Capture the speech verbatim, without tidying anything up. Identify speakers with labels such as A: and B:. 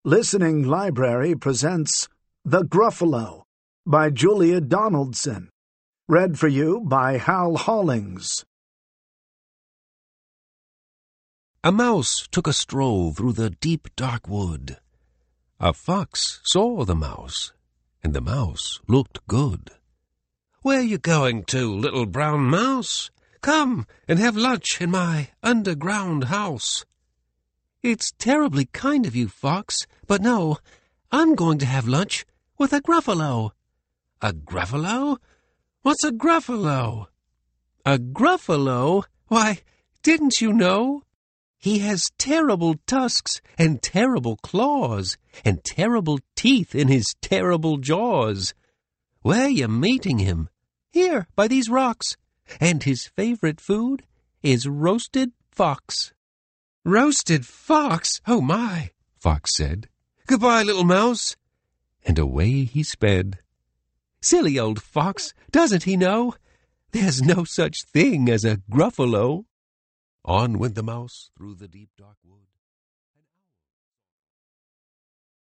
A: Listening Library presents The Gruffalo by Julia Donaldson. Read for you by Hal Hollings.
B: A mouse took a stroll through the deep dark wood. A fox saw the mouse, and the mouse looked good. "Where you going to, little brown mouse? Come and have lunch in my underground house." "It's terribly kind of you, Fox, but no, I'm going to have lunch with a Gruffalo." "A Gruffalo? What's a Gruffalo?" "A Gruffalo? Why, didn't you know? He has terrible tusks and terrible claws and terrible teeth in his terrible jaws. Where you meeting him? Here, by these rocks. And his favorite food is roasted fox." "Roasted fox? Oh, my," Fox said. "Goodbye, little mouse." And away he sped. Silly old fox, doesn't he know? There's no such thing as a Gruffalo. On went the mouse through the deep dark wood.